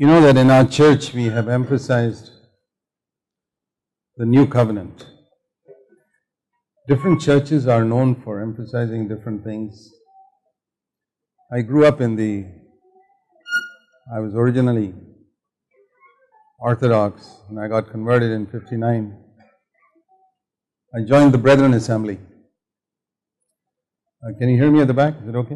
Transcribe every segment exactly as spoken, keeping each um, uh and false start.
You know that in our church we have emphasized the new covenant. Different churches are known for emphasizing different things. I grew up in the, I was originally Orthodox and I got converted in fifty-nine. I joined the Brethren Assembly. Uh, can you hear me at the back? Is it okay?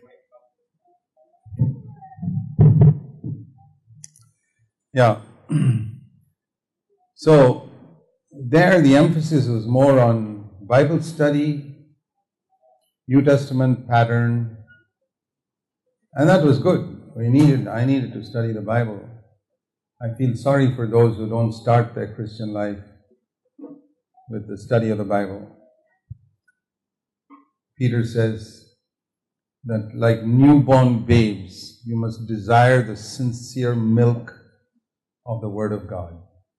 Yeah. So, there the emphasis was more on Bible study, New Testament pattern, and that was good. We needed, I needed to study the Bible. I feel sorry for those who don't start their Christian life with the study of the Bible. Peter says that like newborn babes, you must desire the sincere milk of the Word of God.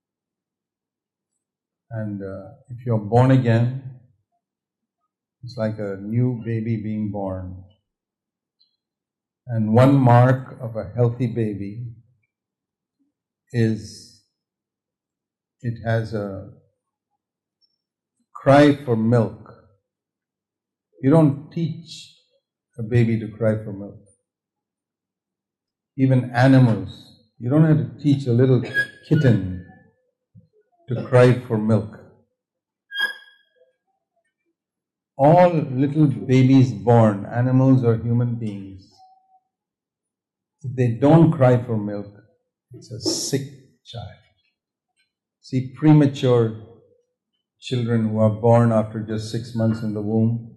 And uh, if you're born again, it's like a new baby being born. And one mark of a healthy baby is it has a cry for milk. You don't teach a baby to cry for milk. Even animals, you don't have to teach a little kitten to cry for milk. All little babies born, animals or human beings, if they don't cry for milk, it's a sick child. See, premature children who are born after just six months in the womb,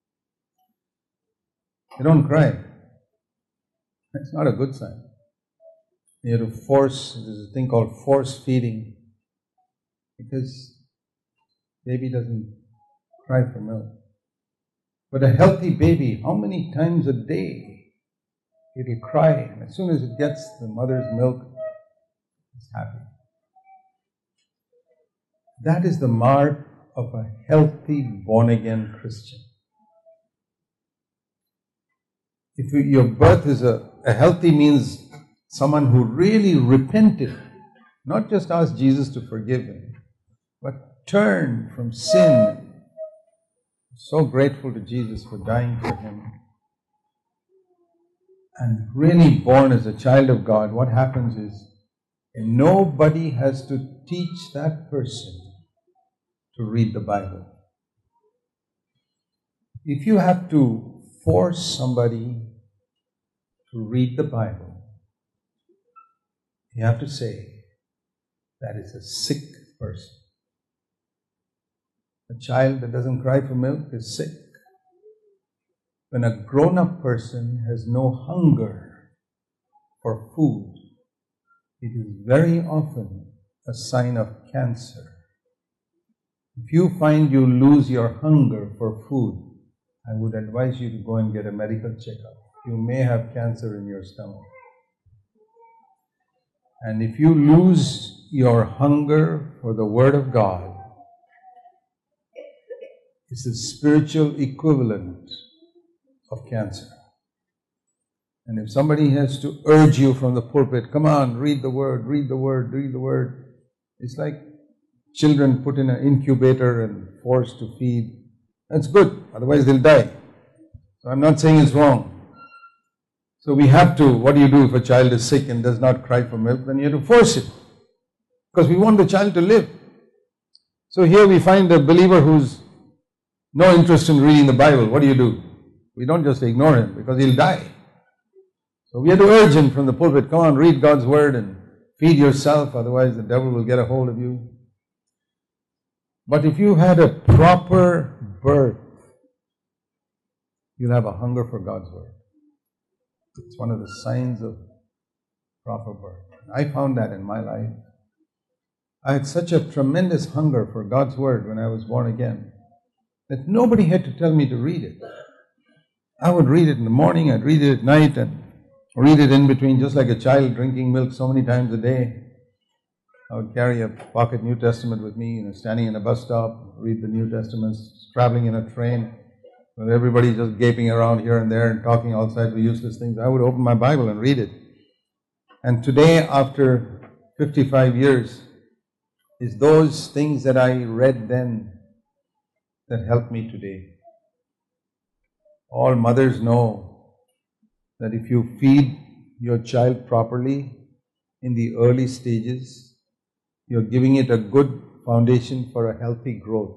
they don't cry. That's not a good sign. You have to force, there's a thing called force feeding, because baby doesn't cry for milk. But a healthy baby, how many times a day it'll cry, and as soon as it gets the mother's milk, it's happy. That is the mark of a healthy, born-again Christian. If your birth is a, a healthy means someone who really repented, not just asked Jesus to forgive him, but turned from sin. So grateful to Jesus for dying for him. And really born as a child of God, what happens is nobody has to teach that person to read the Bible. If you have to force somebody to read the Bible, you have to say that is a sick person. A child that doesn't cry for milk is sick. When a grown-up person has no hunger for food, it is very often a sign of cancer. If you find you lose your hunger for food, I would advise you to go and get a medical checkup. You may have cancer in your stomach. And if you lose your hunger for the Word of God, it's the spiritual equivalent of cancer. And if somebody has to urge you from the pulpit, come on, read the Word, read the Word, read the Word, it's like children put in an incubator and forced to feed. That's good, otherwise they'll die. So I'm not saying it's wrong. So we have to, what do you do if a child is sick and does not cry for milk? Then you have to force it, because we want the child to live. So here we find a believer who's no interest in reading the Bible. What do you do? We don't just ignore him, because he'll die. So we have to urge him from the pulpit, come on, read God's Word and feed yourself, otherwise the devil will get a hold of you. But if you had a proper birth, you'll have a hunger for God's Word. It's one of the signs of proper birth. I found that in my life. I had such a tremendous hunger for God's Word when I was born again that nobody had to tell me to read it. I would read it in the morning, I'd read it at night, and read it in between, just like a child drinking milk so many times a day. I would carry a pocket New Testament with me, you know, standing in a bus stop, read the New Testament, traveling in a train, with everybody just gaping around here and there and talking all sides of useless things. I would open my Bible and read it. And today, after fifty-five years, it's those things that I read then that help me today. All mothers know that if you feed your child properly in the early stages, you're giving it a good foundation for a healthy growth.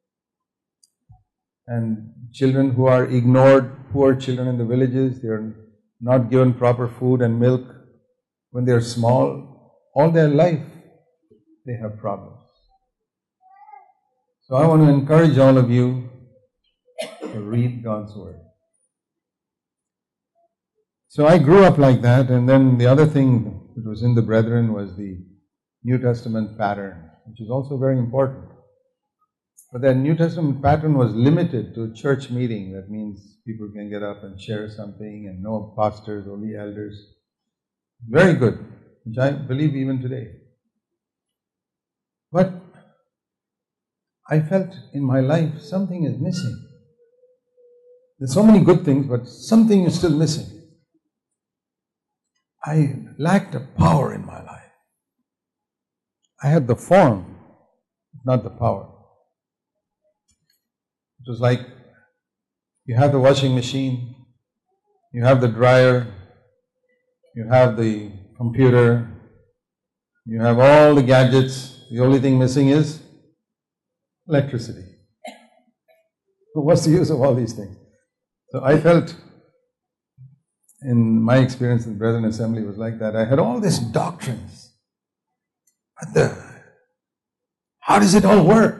And children who are ignored, poor children in the villages, they're not given proper food and milk when they're small, all their life they have problems. So I want to encourage all of you to read God's Word. So I grew up like that, and then the other thing that was in the brethren was the New Testament pattern, which is also very important. But that New Testament pattern was limited to a church meeting. That means people can get up and share something and no pastors, only elders. Very good, which I believe even today. But I felt in my life something is missing. There's so many good things, but something is still missing. I lacked a power in my life. I had the form, not the power. It was like you have the washing machine, you have the dryer, you have the computer, you have all the gadgets. The only thing missing is electricity. So what's the use of all these things? So I felt, in my experience in Brethren Assembly was like that. I had all these doctrines, but the, how does it all work?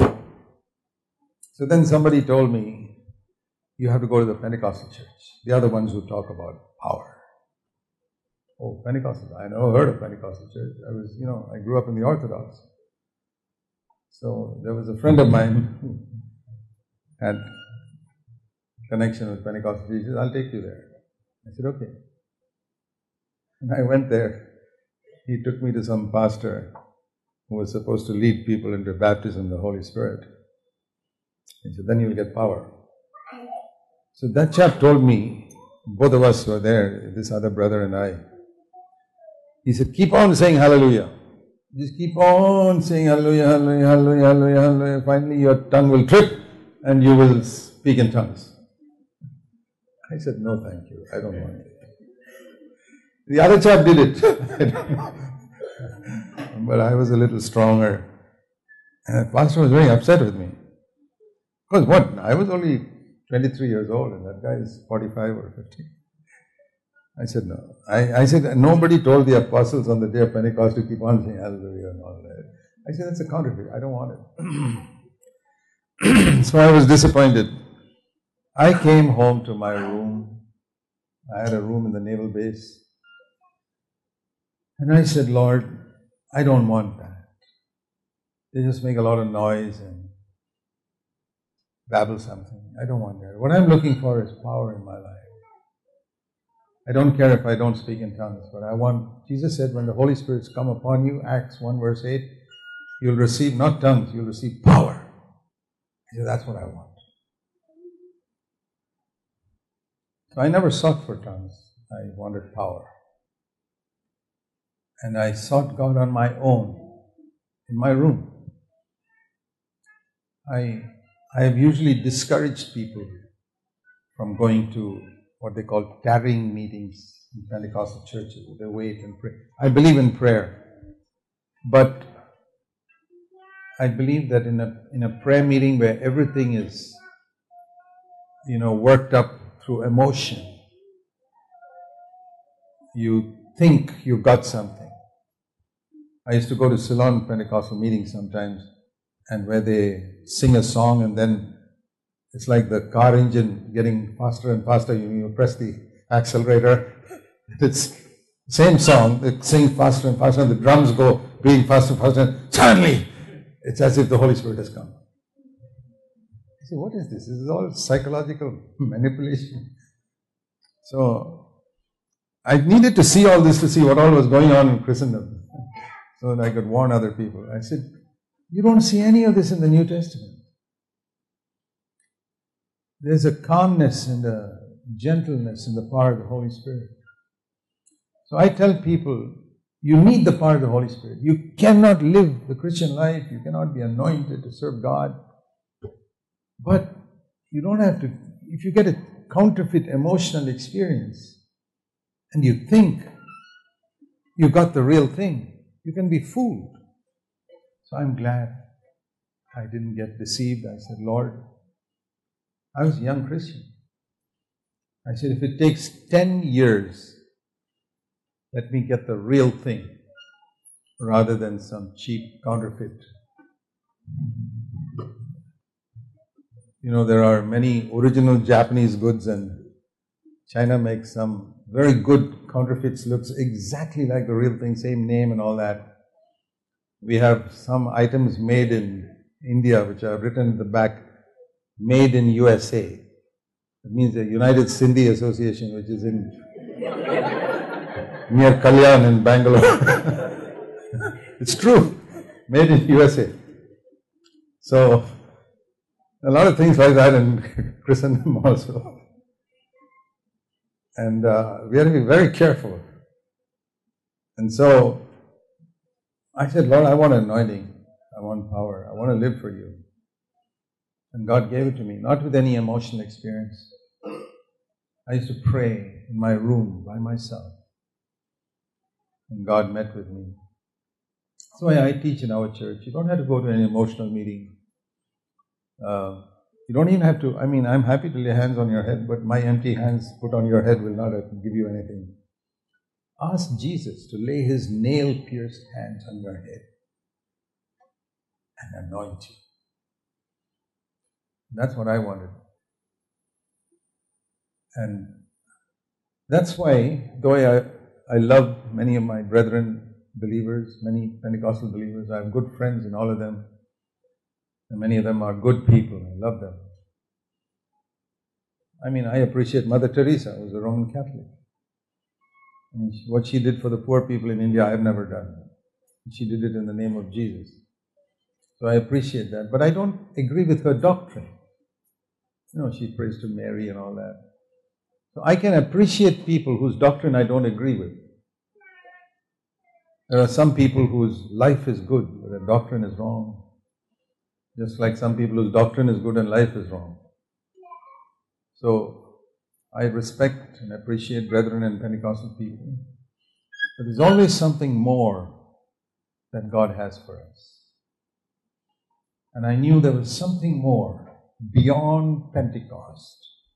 So then somebody told me, you have to go to the Pentecostal church. They are the ones who talk about power. Oh, Pentecostal. I never heard of Pentecostal church. I was, you know, I grew up in the Orthodox. So there was a friend of mine who had connection with Pentecostal. He said, I'll take you there. I said, okay. And I went there. He took me to some pastor who was supposed to lead people into baptism of the Holy Spirit. He said, then you'll get power. So that chap told me, both of us were there, this other brother and I. He said, keep on saying hallelujah. Just keep on saying hallelujah, hallelujah, hallelujah, hallelujah, hallelujah. Finally your tongue will trip and you will speak in tongues. I said, no thank you, I don't want it. The other chap did it. But I was a little stronger. And the pastor was very upset with me. Because what? I was only twenty-three years old and that guy is forty-five or fifty. I said, no. I, I said, nobody told the apostles on the day of Pentecost to keep on saying hallelujah and all that. I said, that's a counterfeit. I don't want it. So I was disappointed. I came home to my room. I had a room in the naval base. And I said, Lord, I don't want that. They just make a lot of noise and babble something. I don't want that. What I'm looking for is power in my life. I don't care if I don't speak in tongues, but I want, Jesus said, when the Holy Spirit's come upon you, Acts one verse eight, you'll receive not tongues, you'll receive power. I said, that's what I want. So I never sought for tongues. I wanted power. And I sought God on my own, in my room. I, I have usually discouraged people from going to what they call tarrying meetings in Pentecostal churches. They wait and pray. I believe in prayer. But I believe that in a, in a prayer meeting where everything is, you know, worked up through emotion, you think you got something. I used to go to Ceylon Pentecostal meetings sometimes, and where they sing a song and then it's like the car engine getting faster and faster. You, you press the accelerator. It's same song. They sing faster and faster, and the drums go beating faster and faster. And suddenly, it's as if the Holy Spirit has come. I say, what is this? This is all psychological manipulation. So I needed to see all this to see what all was going on in Christendom, so that I could warn other people. I said, you don't see any of this in the New Testament. There's a calmness and a gentleness in the power of the Holy Spirit. So I tell people, you need the power of the Holy Spirit. You cannot live the Christian life. You cannot be anointed to serve God. But you don't have to, if you get a counterfeit emotional experience and you think you got the real thing, you can be fooled. So I'm glad I didn't get deceived. I said, Lord, I was a young Christian. I said, if it takes ten years, let me get the real thing rather than some cheap counterfeit. You know, there are many original Japanese goods, and China makes some very good counterfeits, looks exactly like the real thing, same name and all that. We have some items made in India which are written at the back, made in U S A. It means the United Sindhi Association, which is in near Kalyan in Bangalore. It's true, made in U S A. So, a lot of things like that in Christendom also. And uh, we have to be very careful. And so, I said, Lord, I want anointing. I want power. I want to live for you. And God gave it to me, not with any emotional experience. I used to pray in my room by myself. And God met with me. That's why I teach in our church. You don't have to go to any emotional meeting. Uh, you don't even have to, I mean, I'm happy to lay hands on your head, but my empty hands put on your head will not give you anything. Ask Jesus to lay his nail-pierced hands on your head and anoint you. That's what I wanted. And that's why, though I, I love many of my brethren, believers, many Pentecostal believers, I have good friends in all of them. And many of them are good people. I love them. I mean, I appreciate Mother Teresa, who was a Roman Catholic. I mean, what she did for the poor people in India, I have never done. She did it in the name of Jesus. So I appreciate that. But I don't agree with her doctrine. You know, she prays to Mary and all that. So I can appreciate people whose doctrine I don't agree with. There are some people whose life is good, but their doctrine is wrong. Just like some people whose doctrine is good and life is wrong. So, I respect and appreciate brethren and Pentecostal people. But there's always something more that God has for us. And I knew there was something more beyond Pentecost.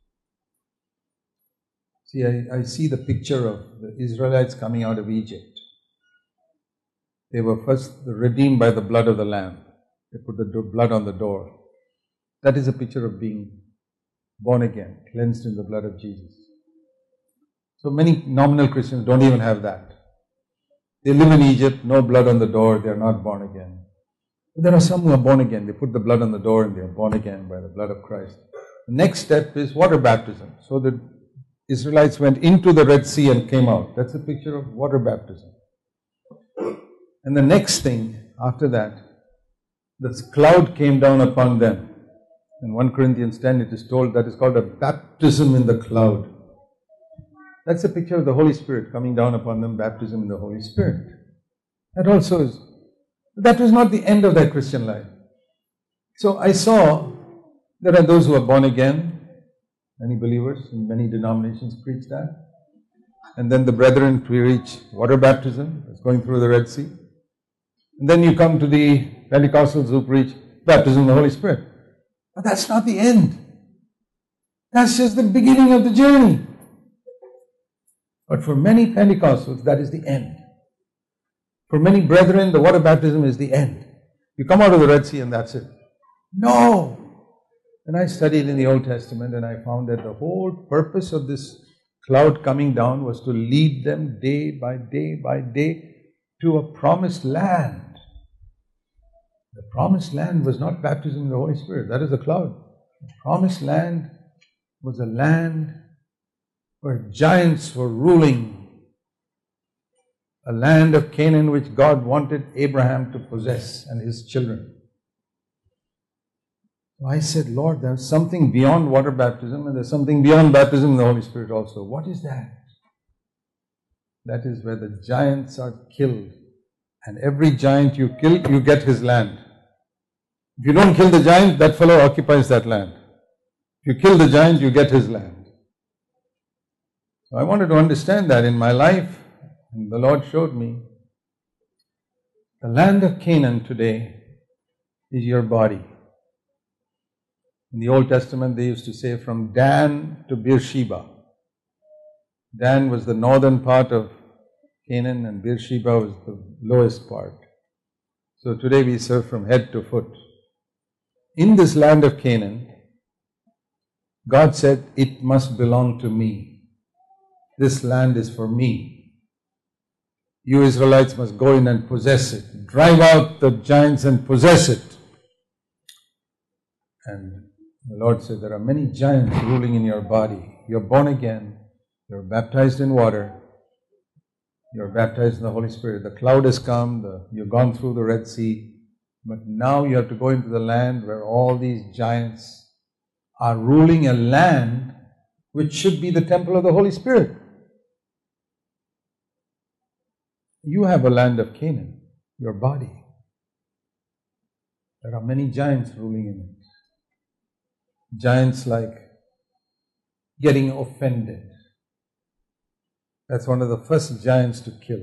See, I, I see the picture of the Israelites coming out of Egypt. They were first redeemed by the blood of the Lamb. They put the blood on the door. That is a picture of being born again, cleansed in the blood of Jesus. So many nominal Christians don't even have that. They live in Egypt, no blood on the door, they are not born again. But there are some who are born again. They put the blood on the door and they are born again by the blood of Christ. The next step is water baptism. So the Israelites went into the Red Sea and came out. That's a picture of water baptism. And the next thing after that, the cloud came down upon them. In First Corinthians ten it is told that is called a baptism in the cloud. That's a picture of the Holy Spirit coming down upon them, baptism in the Holy Spirit. That also is, that was not the end of their Christian life. So I saw there are those who are born again, many believers in many denominations preach that. And then the brethren preach water baptism, that's going through the Red Sea. And then you come to the Pentecostals who preach baptism in the Holy Spirit. But that's not the end. That's just the beginning of the journey. But for many Pentecostals, that is the end. For many brethren, the water baptism is the end. You come out of the Red Sea and that's it. No! And I studied in the Old Testament and I found that the whole purpose of this cloud coming down was to lead them day by day by day to a promised land. The promised land was not baptism in the Holy Spirit. That is the cloud. The promised land was a land where giants were ruling. A land of Canaan which God wanted Abraham to possess and his children. So I said, Lord, there's something beyond water baptism and there's something beyond baptism in the Holy Spirit also. What is that? that is where the giants are killed. And every giant you kill, you get his land. If you don't kill the giant, that fellow occupies that land. If you kill the giant, you get his land. So I wanted to understand that in my life, and the Lord showed me, the land of Canaan today is your body. In the Old Testament, they used to say from Dan to Beersheba. Dan was the northern part of Canaan and Beersheba was the lowest part. So today we serve from head to foot. In this land of Canaan, God said, it must belong to me. This land is for me. You Israelites must go in and possess it. Drive out the giants and possess it. And the Lord said, there are many giants ruling in your body. You're born again. You're baptized in water. You're baptized in the Holy Spirit. The cloud has come. The, you've gone through the Red Sea. But now you have to go into the land where all these giants are ruling a land which should be the temple of the Holy Spirit. You have a land of Canaan, your body. There are many giants ruling in it. Giants like getting offended. That's one of the first giants to kill.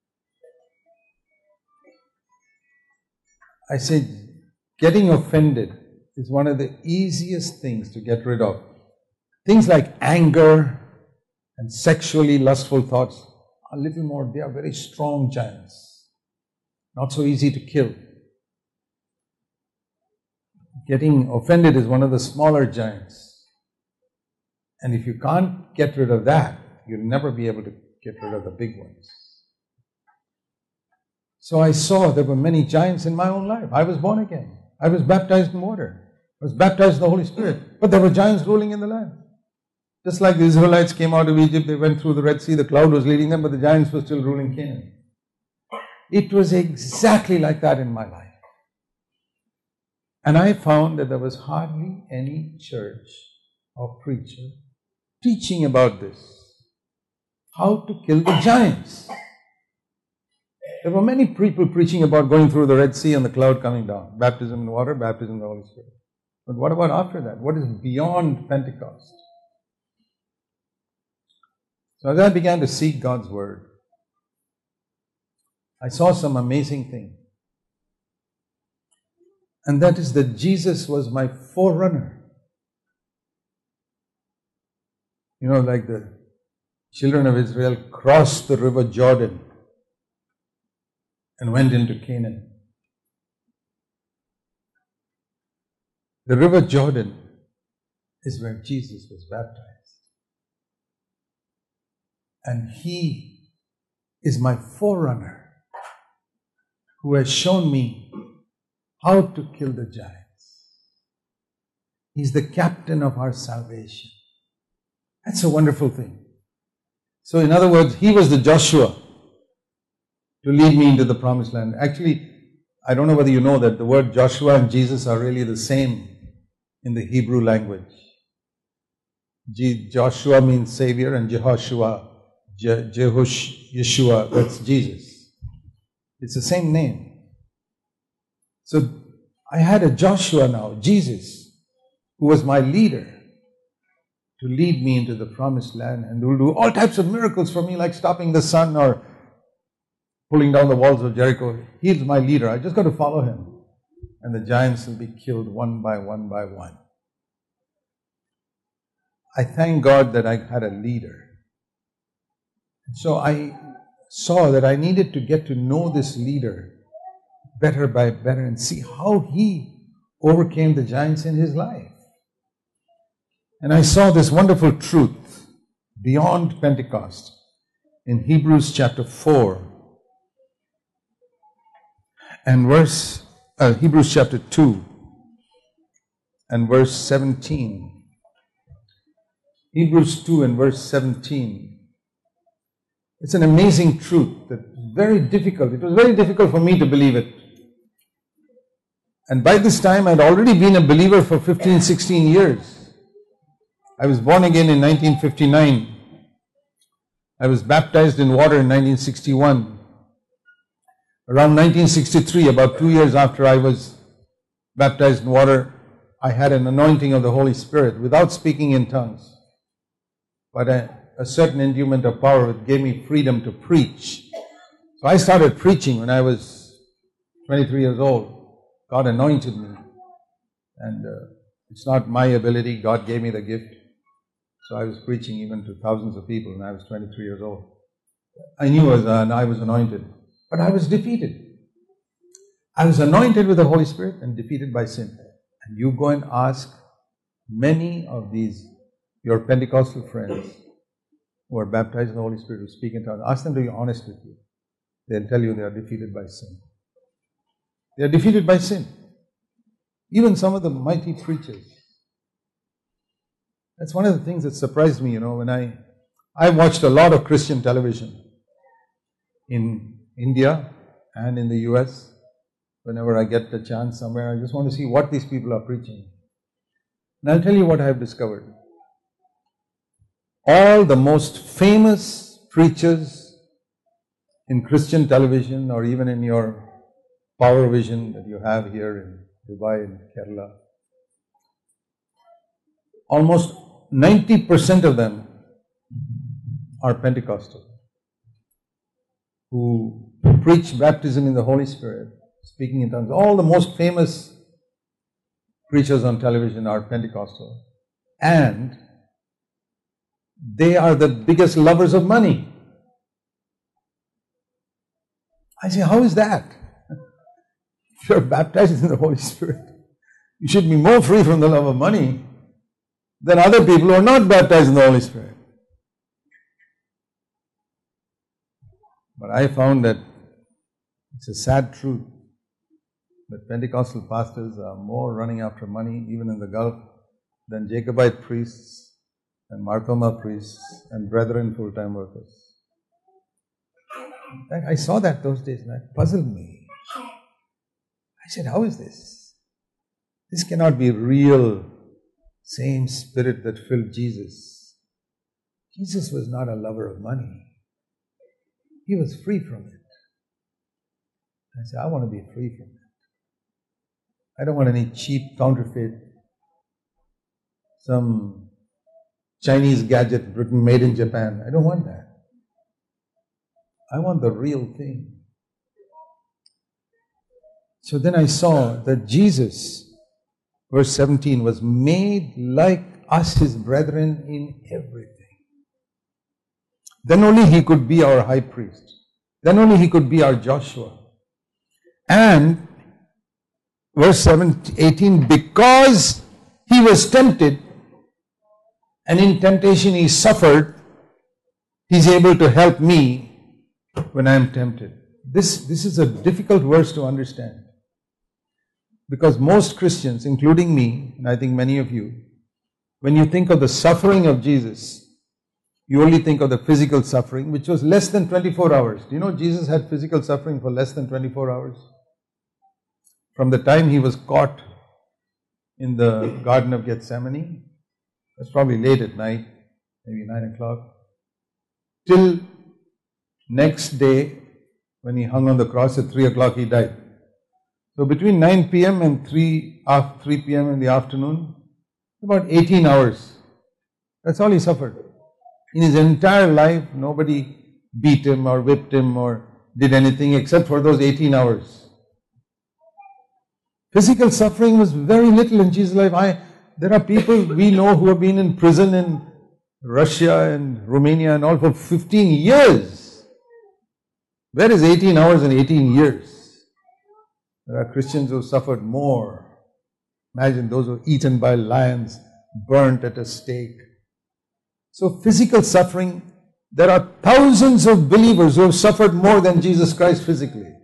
I say getting offended is one of the easiest things to get rid of. Things like anger and sexually lustful thoughts are a little more, they are very strong giants. Not so easy to kill. Getting offended is one of the smaller giants. And if you can't get rid of that, you'll never be able to get rid of the big ones. So I saw there were many giants in my own life. I was born again. I was baptized in water. I was baptized in the Holy Spirit. But there were giants ruling in the land. Just like the Israelites came out of Egypt, they went through the Red Sea, the cloud was leading them, but the giants were still ruling Canaan. It was exactly like that in my life. And I found that there was hardly any church or preacher teaching about this. How to kill the giants. There were many people preaching about going through the Red Sea and the cloud coming down. Baptism in water, baptism in the Holy Spirit. But what about after that? What is beyond Pentecost? So as I began to seek God's Word, I saw some amazing things. And that is that Jesus was my forerunner. You know, like the children of Israel crossed the river Jordan and went into Canaan. The river Jordan is where Jesus was baptized. And He is my forerunner who has shown me how to kill the giants. He's the captain of our salvation. That's a wonderful thing. So in other words, He was the Joshua to lead me into the promised land. Actually, I don't know whether you know that the word Joshua and Jesus are really the same in the Hebrew language. Joshua means Savior and Jehoshua, Je- Jehosh, Yeshua, that's Jesus. It's the same name. So I had a Joshua now, Jesus, who was my leader to lead me into the promised land and will do all types of miracles for me, like stopping the sun or pulling down the walls of Jericho. He's my leader. I just got to follow Him. And the giants will be killed one by one by one. I thank God that I had a leader. So I saw that I needed to get to know this leader better by better and see how he overcame the giants in his life. And I saw this wonderful truth beyond Pentecost in Hebrews chapter four and verse, uh, Hebrews chapter two and verse seventeen. Hebrews two and verse seventeen. It's an amazing truth that is very difficult. It was very difficult for me to believe it. And by this time, I'd already been a believer for fifteen, sixteen years. I was born again in nineteen fifty-nine. I was baptized in water in nineteen sixty-one. Around nineteen sixty-three, about two years after I was baptized in water, I had an anointing of the Holy Spirit without speaking in tongues. But a, a certain endowment of power that gave me freedom to preach. So I started preaching when I was twenty-three years old. God anointed me. And uh, it's not my ability, God gave me the gift. So I was preaching even to thousands of people when I was twenty-three years old. I knew I was, uh, I was anointed, but I was defeated. I was anointed with the Holy Spirit and defeated by sin. And you go and ask many of these, your Pentecostal friends who are baptized in the Holy Spirit, who speak in tongues, ask them to be honest with you. They'll tell you they are defeated by sin. They are defeated by sin. Even some of the mighty preachers. That's one of the things that surprised me, you know, when I, I watched a lot of Christian television in India and in the U S. Whenever I get the chance somewhere, I just want to see what these people are preaching. And I'll tell you what I have discovered. All the most famous preachers in Christian television or even in your Power Vision that you have here in Dubai and Kerala, almost ninety percent of them are Pentecostal, who preach baptism in the Holy Spirit, speaking in tongues. All the most famous preachers on television are Pentecostal. And they are the biggest lovers of money. I say, how is that? If you're baptized in the Holy Spirit, you should be more free from the love of money than other people who are not baptized in the Holy Spirit. But I found that it's a sad truth that Pentecostal pastors are more running after money, even in the Gulf, than Jacobite priests and Marthoma priests and brethren full-time workers. In fact, I saw that those days and that puzzled me. I said, how is this? This cannot be real, same spirit that filled Jesus. Jesus was not a lover of money. He was free from it. I said, I want to be free from it. I don't want any cheap counterfeit, some Chinese gadget written made in Japan. I don't want that. I want the real thing. So then I saw that Jesus, verse seventeen, was made like us, his brethren, in everything. Then only he could be our high priest. Then only he could be our Joshua. And verse eighteen, because he was tempted, and in temptation he suffered, he's able to help me when I am tempted. This, this is a difficult verse to understand. Because most Christians, including me, and I think many of you, when you think of the suffering of Jesus, you only think of the physical suffering, which was less than twenty-four hours. Do you know Jesus had physical suffering for less than twenty-four hours? From the time he was caught in the Garden of Gethsemane, that's probably late at night, maybe nine o'clock, till next day when he hung on the cross at three o'clock he died. So between nine p.m. and three p.m. in the afternoon, about eighteen hours. That's all he suffered. In his entire life, nobody beat him or whipped him or did anything except for those eighteen hours. Physical suffering was very little in Jesus' life. I, there are people we know who have been in prison in Russia and Romania and all for fifteen years. Where is eighteen hours and eighteen years? There are Christians who suffered more. Imagine those who were eaten by lions, burnt at a stake. So physical suffering, there are thousands of believers who have suffered more than Jesus Christ physically.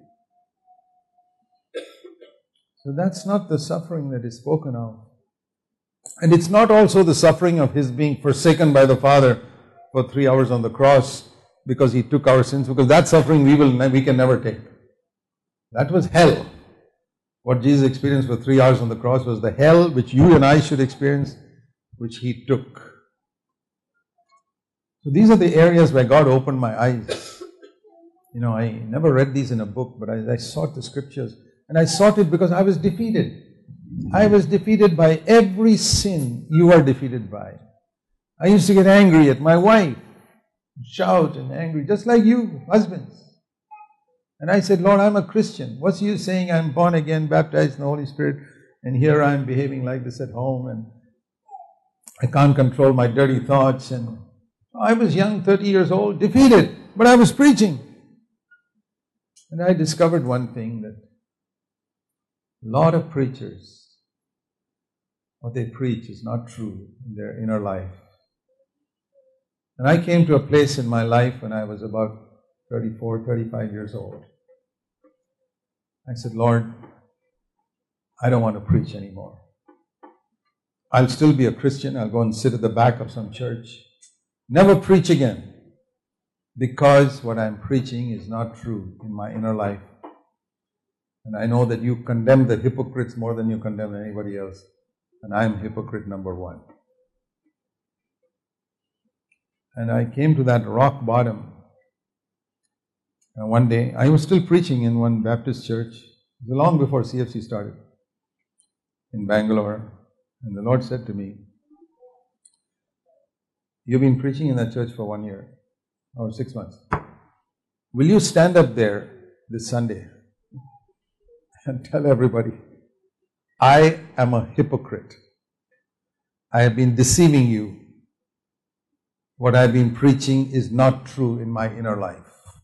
So that's not the suffering that is spoken of. And it's not also the suffering of his being forsaken by the Father for three hours on the cross because he took our sins, because that suffering we will we can never take. That was hell. What Jesus experienced for three hours on the cross was the hell which you and I should experience, which he took. So these are the areas where God opened my eyes. You know, I never read these in a book, but I, I sought the scriptures. And I sought it because I was defeated. I was defeated by every sin you are defeated by. I used to get angry at my wife, shout and angry, just like you, husbands. And I said, Lord, I'm a Christian. What's you saying I'm born again, baptized in the Holy Spirit, and here I'm behaving like this at home, and I can't control my dirty thoughts. And I was young, thirty years old, defeated, but I was preaching. And I discovered one thing, that a lot of preachers, what they preach is not true in their inner life. And I came to a place in my life when I was about thirty-four, thirty-five years old. I said, Lord, I don't want to preach anymore. I'll still be a Christian. I'll go and sit at the back of some church. Never preach again. Because what I'm preaching is not true in my inner life. And I know that you condemn the hypocrites more than you condemn anybody else. And I'm hypocrite number one. And I came to that rock bottom. And one day, I was still preaching in one Baptist church, long before C F C started, in Bangalore. And the Lord said to me, you've been preaching in that church for one year, or six months. Will you stand up there this Sunday and tell everybody, I am a hypocrite. I have been deceiving you. What I've been preaching is not true in my inner life.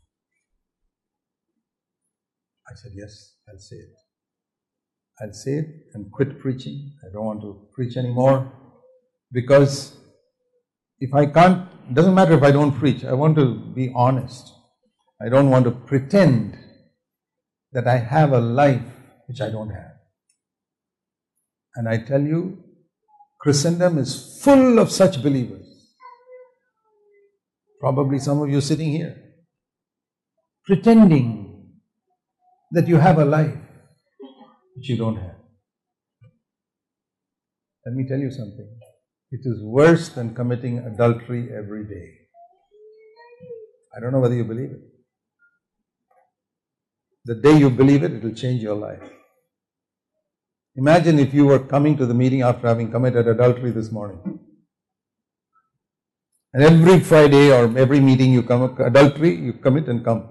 I said, yes, I'll say it. I'll say it and quit preaching. I don't want to preach anymore. Because if I can't, it doesn't matter if I don't preach. I want to be honest. I don't want to pretend that I have a life which I don't have. And I tell you, Christendom is full of such believers. Probably some of you sitting here, pretending that you have a life which you don't have. Let me tell you something. It is worse than committing adultery every day. I don't know whether you believe it. The day you believe it, it will change your life. Imagine if you were coming to the meeting after having committed adultery this morning. And every Friday or every meeting you come, adultery, you commit and come.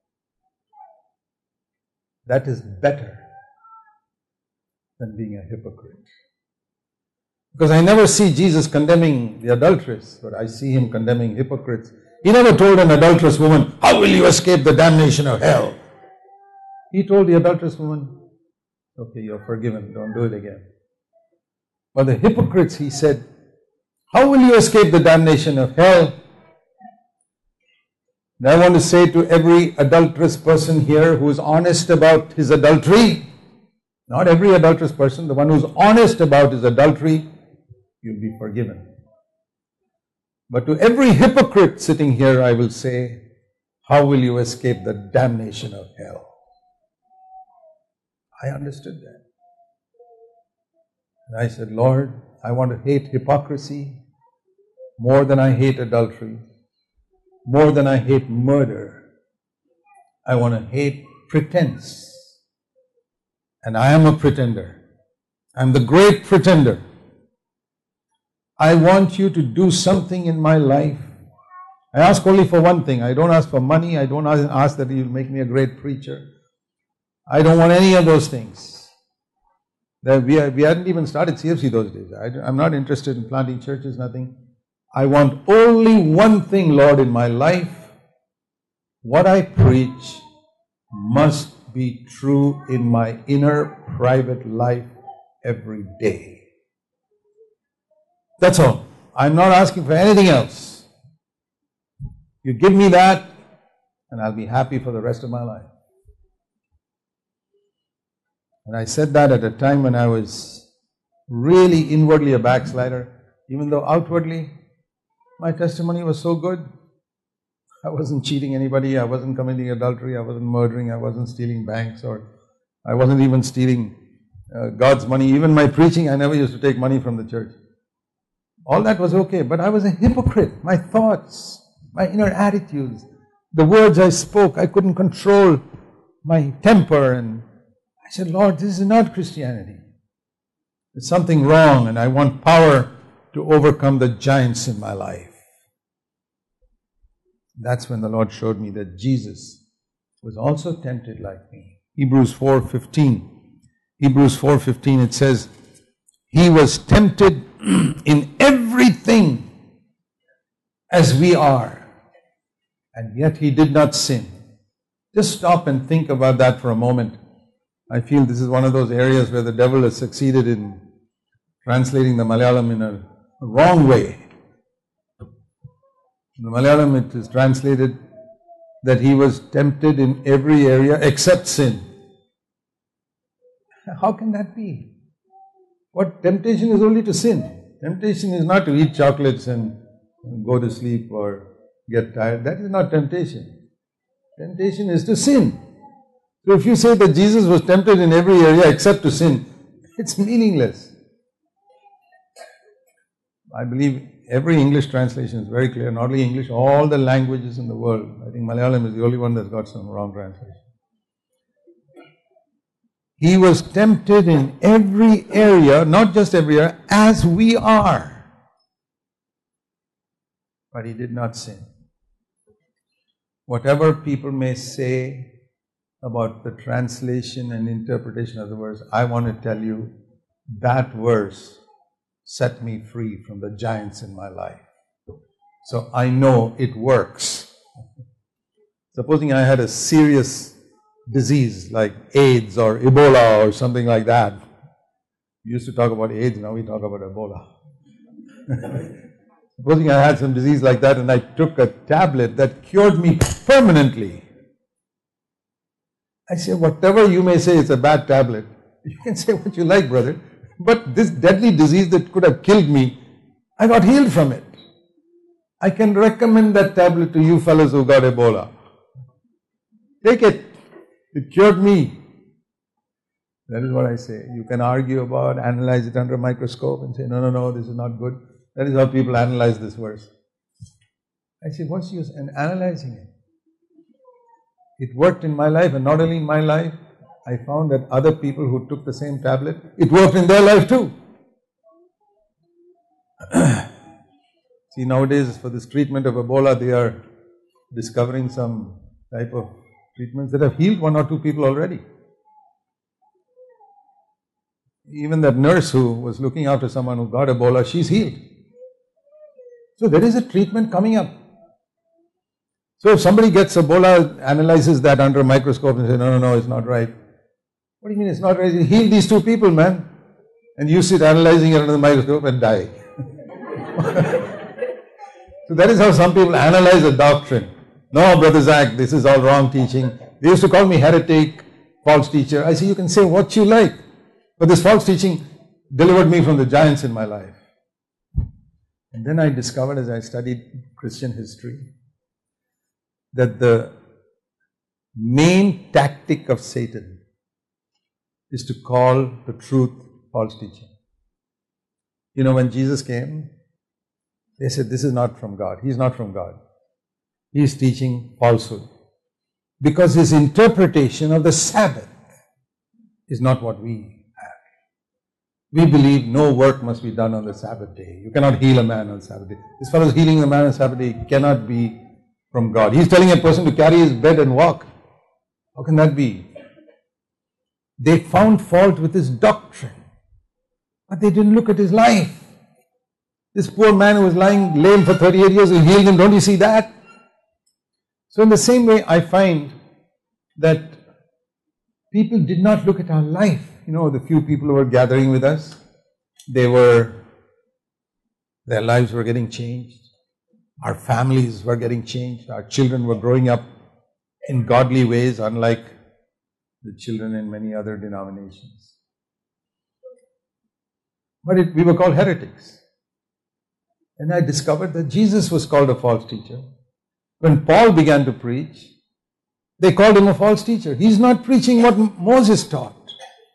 That is better than being a hypocrite. Because I never see Jesus condemning the adulteress, but I see him condemning hypocrites. He never told an adulterous woman, how will you escape the damnation of hell? He told the adulterous woman, okay, you're forgiven, don't do it again. But the hypocrites, he said, how will you escape the damnation of hell? And I want to say to every adulterous person here who is honest about his adultery, not every adulterous person, the one who is honest about his adultery, you'll be forgiven. But to every hypocrite sitting here, I will say, how will you escape the damnation of hell? I understood that. And I said, Lord, I want to hate hypocrisy more than I hate adultery, more than I hate murder. I want to hate pretense. And I am a pretender. I'm the great pretender. I want you to do something in my life. I ask only for one thing. I don't ask for money. I don't ask that you'll make me a great preacher. I don't want any of those things. We, are, we hadn't even started C F C those days. I, I'm not interested in planting churches, nothing. I want only one thing, Lord, in my life. What I preach must be true in my inner private life every day. That's all. I'm not asking for anything else. You give me that, and I'll be happy for the rest of my life. And I said that at a time when I was really inwardly a backslider, even though outwardly my testimony was so good. I wasn't cheating anybody, I wasn't committing adultery, I wasn't murdering, I wasn't stealing banks, or I wasn't even stealing uh, God's money. Even my preaching, I never used to take money from the church. All that was okay, but I was a hypocrite. My thoughts, my inner attitudes, the words I spoke. I couldn't control my temper. And I said, Lord, this is not Christianity. There's something wrong, and I want power to overcome the giants in my life. That's when the Lord showed me that Jesus was also tempted like me. Hebrews four fifteen. Hebrews four fifteen, it says, He was tempted in everything as we are, and yet He did not sin. Just stop and think about that for a moment. I feel this is one of those areas where the devil has succeeded in translating the Malayalam in a wrong way. In the Malayalam it is translated that He was tempted in every area except sin. How can that be? What temptation is only to sin. Temptation is not to eat chocolates and go to sleep or get tired. That is not temptation. Temptation is to sin. So if you say that Jesus was tempted in every area except to sin, it's meaningless. I believe every English translation is very clear, not only English, all the languages in the world. I think Malayalam is the only one that's got some wrong translation. He was tempted in every area, not just every area, as we are. But He did not sin. Whatever people may say about the translation and interpretation of the verse, I want to tell you that verse set me free from the giants in my life. So I know it works. Supposing I had a serious disease like AIDS or Ebola or something like that. We used to talk about AIDS, now we talk about Ebola. Supposing I had some disease like that and I took a tablet that cured me permanently. I say, whatever you may say, it's a bad tablet. You can say what you like, brother. But this deadly disease that could have killed me, I got healed from it. I can recommend that tablet to you fellows who got Ebola. Take it. It cured me. That is what I say. You can argue about, analyze it under a microscope and say, no, no, no, this is not good. That is how people analyze this verse. I say, what's use in analyzing it? It worked in my life, and not only in my life, I found that other people who took the same tablet, it worked in their life too. See, nowadays for this treatment of Ebola, they are discovering some type of treatments that have healed one or two people already. Even that nurse who was looking after someone who got Ebola, she's healed. So there is a treatment coming up. So if somebody gets Ebola, analyzes that under a microscope and says, no, no, no, it's not right. What do you mean it's not right? You heal these two people, man. And you sit analyzing it under the microscope and die. So that is how some people analyze a doctrine. No, Brother Zach, this is all wrong teaching. They used to call me heretic, false teacher. I say, you can say what you like. But this false teaching delivered me from the giants in my life. And then I discovered as I studied Christian history that the main tactic of Satan is to call the truth false teaching. You know, when Jesus came, they said, this is not from God. He's not from God. He is teaching falsehood. Because his interpretation of the Sabbath is not what we have. We believe no work must be done on the Sabbath day. You cannot heal a man on Sabbath day. This fellow is healing a man on Sabbath day. It cannot be from God. He's telling a person to carry his bed and walk. How can that be? They found fault with his doctrine, but they didn't look at his life. This poor man who was lying lame for thirty-eight years, he healed him. Don't you see that? So in the same way, I find that people did not look at our life. You know, the few people who were gathering with us, they were, their lives were getting changed. Our families were getting changed. Our children were growing up in godly ways, unlike the children in many other denominations. But it, we were called heretics. And I discovered that Jesus was called a false teacher. When Paul began to preach, they called him a false teacher. He's not preaching what Moses taught.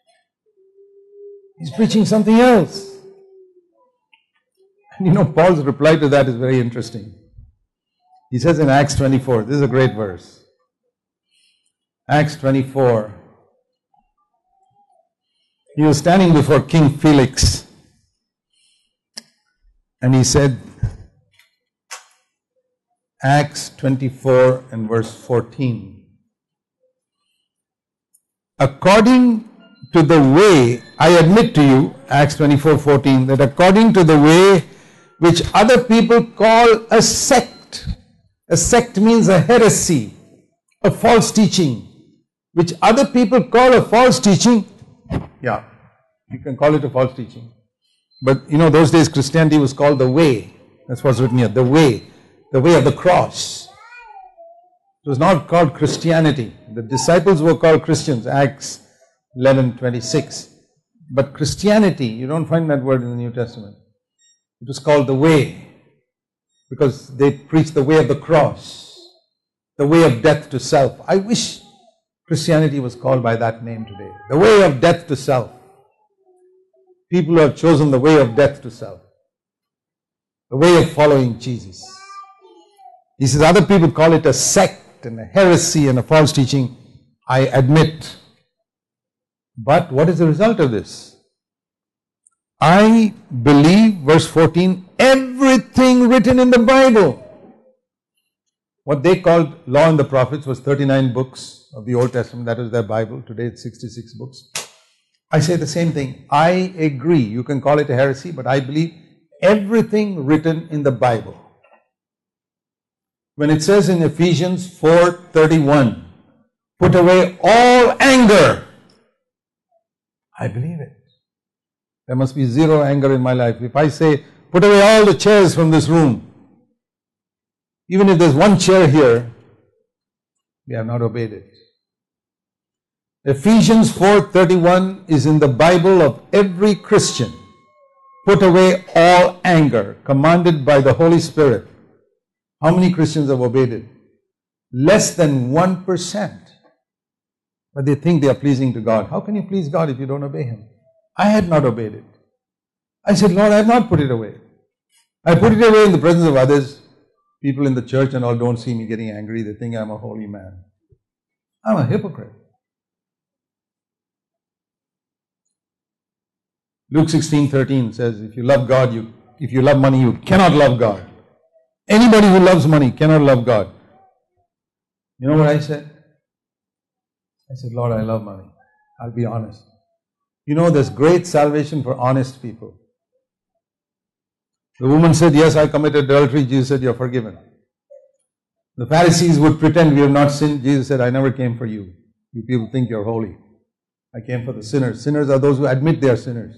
He's preaching something else. And you know, Paul's reply to that is very interesting. He says in Acts twenty-four, this is a great verse. Acts twenty-four. He was standing before King Felix. And he said, Acts twenty-four and verse fourteen. According to the way, I admit to you, Acts twenty-four fourteen, that according to the way which other people call a sect, a sect means a heresy, a false teaching, which other people call a false teaching. Yeah, you can call it a false teaching. But you know, those days Christianity was called the way. That's what's written here, the way, the way of the cross. It was not called Christianity. The disciples were called Christians, Acts eleven twenty-six. But Christianity, you don't find that word in the New Testament. It was called the way, because they preached the way of the cross, the way of death to self. I wish Christianity was called by that name today. The way of death to self. People who have chosen the way of death to self. The way of following Jesus. He says other people call it a sect and a heresy and a false teaching. I admit. But what is the result of this? I believe, verse fourteen, everything written in the Bible. What they called Law and the Prophets was thirty-nine books of the Old Testament. That was their Bible. Today it's sixty-six books. I say the same thing. I agree. You can call it a heresy, but I believe everything written in the Bible. When it says in Ephesians four thirty-one, put away all anger, I believe it. There must be zero anger in my life. If I say, put away all the chairs from this room, even if there's one chair here, we have not obeyed it. Ephesians four thirty-one is in the Bible of every Christian. Put away all anger, commanded by the Holy Spirit. How many Christians have obeyed it? Less than one percent. But they think they are pleasing to God. How can you please God if you don't obey Him? I had not obeyed it. I said, Lord, I have not put it away. I put it away in the presence of others. People in the church and all don't see me getting angry. They think I'm a holy man. I'm a hypocrite. Luke sixteen thirteen says, if you love God, you if you love money, you cannot love God. Anybody who loves money cannot love God. You know what I said? I said, Lord, I love money. I'll be honest. You know, there's great salvation for honest people. The woman said, yes, I committed adultery. Jesus said, you're forgiven. The Pharisees would pretend we have not sinned. Jesus said, I never came for you. You people think you're holy. I came for the sinners. Sinners are those who admit they are sinners.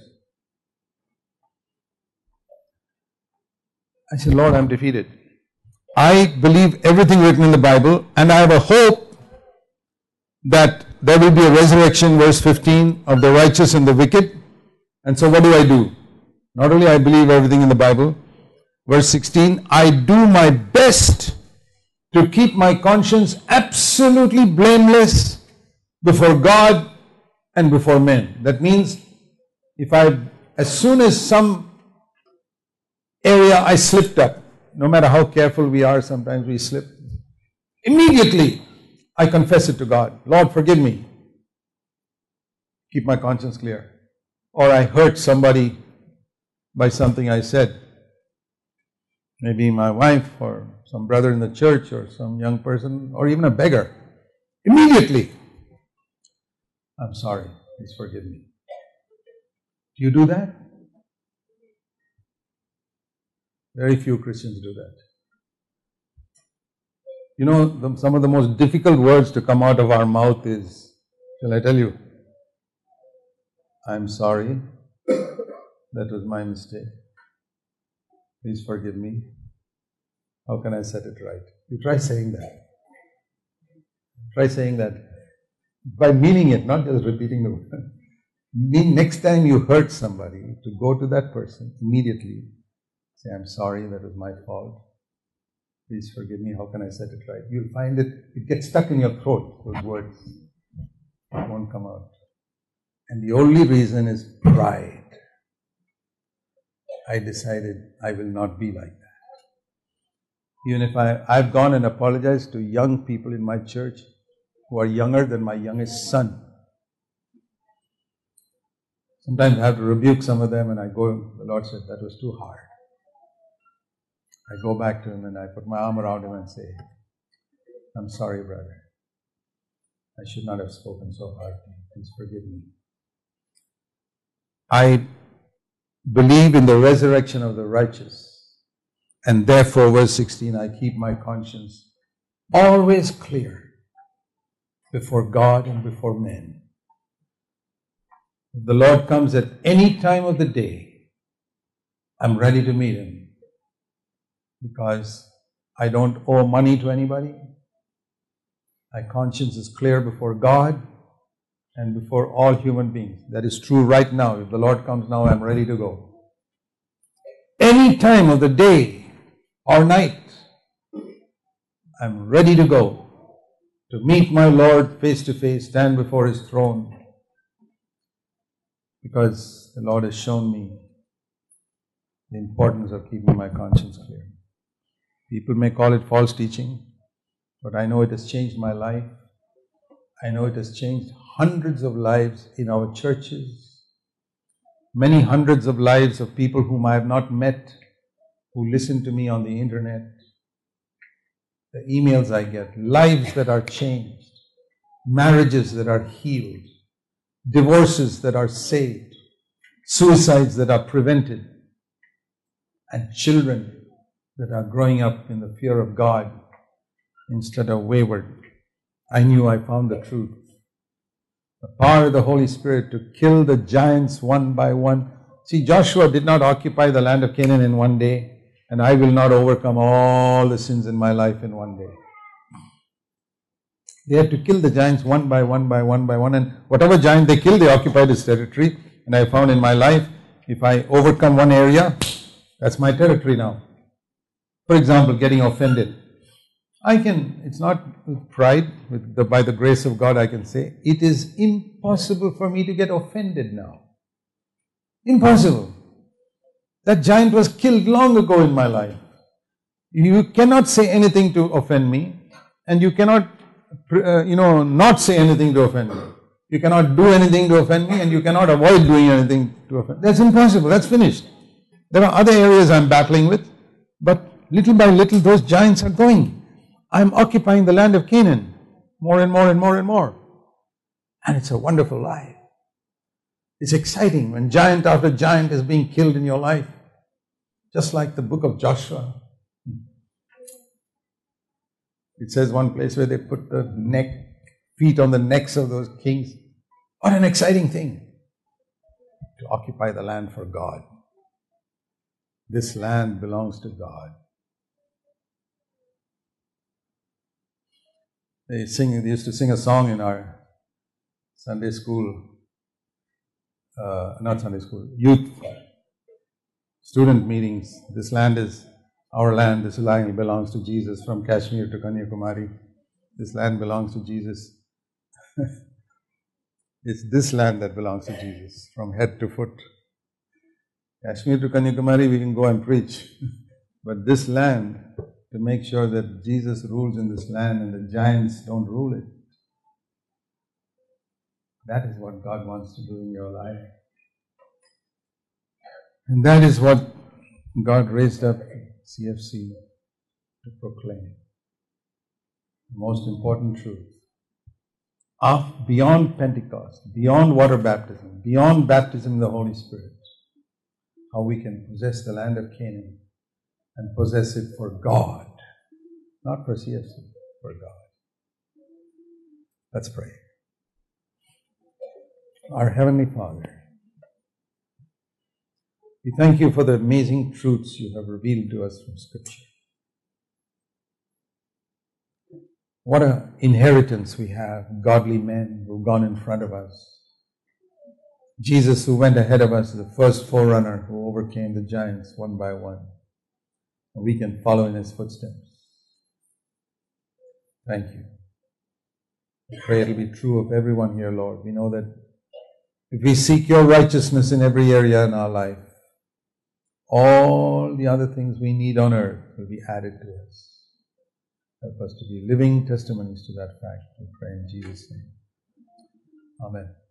I said, Lord, I'm defeated. I believe everything written in the Bible, and I have a hope that there will be a resurrection, verse fifteen, of the righteous and the wicked. And so what do I do? Not only I believe everything in the Bible, verse sixteen, I do my best to keep my conscience absolutely blameless before God and before men. That means if I, as soon as some area I slipped up, no matter how careful we are, sometimes we slip, immediately I confess it to God. Lord, forgive me. Keep my conscience clear. Or I hurt somebody by something I said. Maybe my wife or some brother in the church or some young person or even a beggar. Immediately, I'm sorry, please forgive me. Do you do that? Very few Christians do that. You know, the, some of the most difficult words to come out of our mouth is, shall I tell you? I'm sorry. That was my mistake. Please forgive me. How can I set it right? You try saying that. Try saying that by meaning it, not just repeating the word. Mean next time you hurt somebody, to go to that person immediately, say, I'm sorry, that was my fault. Please forgive me, how can I set it right? You'll find it, it gets stuck in your throat, those words. It won't come out. And the only reason is pride. I decided I will not be like that. Even if I, I've gone and apologized to young people in my church who are younger than my youngest son. Sometimes I have to rebuke some of them and I go, the Lord said, that was too hard. I go back to him and I put my arm around him and say, I'm sorry, brother. I should not have spoken so hard to you. Please forgive me. I believe in the resurrection of the righteous. And therefore, verse sixteen, I keep my conscience always clear before God and before men. If the Lord comes at any time of the day, I'm ready to meet him because I don't owe money to anybody. My conscience is clear before God and before all human beings. That is true right now. If the Lord comes now, I'm ready to go. Any time of the day or night, I'm ready to go to meet my Lord face to face, stand before his throne, because the Lord has shown me the importance of keeping my conscience clear. People may call it false teaching, but I know it has changed my life. I know it has changed hundreds of lives in our churches, many hundreds of lives of people whom I have not met, who listen to me on the internet, the emails I get, lives that are changed, marriages that are healed, divorces that are saved, suicides that are prevented, and children that are growing up in the fear of God instead of wayward. I knew I found the truth. The power of the Holy Spirit to kill the giants one by one. See, Joshua did not occupy the land of Canaan in one day, and I will not overcome all the sins in my life in one day. They had to kill the giants one by one by one by one, and whatever giant they killed, they occupied his territory. And I found in my life, if I overcome one area, that's my territory now. For example, getting offended. I can, it's not with pride, with the, by the grace of God I can say, it is impossible for me to get offended now. Impossible. That giant was killed long ago in my life. You cannot say anything to offend me, and you cannot, uh, you know, not say anything to offend me. You cannot do anything to offend me, and you cannot avoid doing anything to offend. That's impossible. That's finished. There are other areas I'm battling with, but little by little those giants are going. I'm occupying the land of Canaan more and more and more and more. And it's a wonderful life. It's exciting when giant after giant is being killed in your life. Just like the book of Joshua. It says one place where they put the neck, feet on the necks of those kings. What an exciting thing to occupy the land for God. This land belongs to God. They sing. They used to sing a song in our Sunday school, uh, not Sunday school, youth student meetings. This land is our land. This land belongs to Jesus. From Kashmir to Kanyakumari, this land belongs to Jesus. It's this land that belongs to Jesus, from head to foot. Kashmir to Kanyakumari, we can go and preach. But this land, to make sure that Jesus rules in this land and the giants don't rule it. That is what God wants to do in your life. And that is what God raised up C F C to proclaim. The most important truth. Of, beyond Pentecost, beyond water baptism, beyond baptism in the Holy Spirit, how we can possess the land of Canaan and possess it for God, not for C F C, for God. Let's pray. Our Heavenly Father, we thank you for the amazing truths you have revealed to us from Scripture. What an inheritance we have, godly men who've gone in front of us. Jesus who went ahead of us, the first forerunner who overcame the giants one by one. And we can follow in his footsteps. Thank you. I pray it'll be true of everyone here, Lord. We know that if we seek your righteousness in every area in our life, all all the other things we need on earth will be added to us. Help us to be living testimonies to that fact. We pray in Jesus' name. Amen.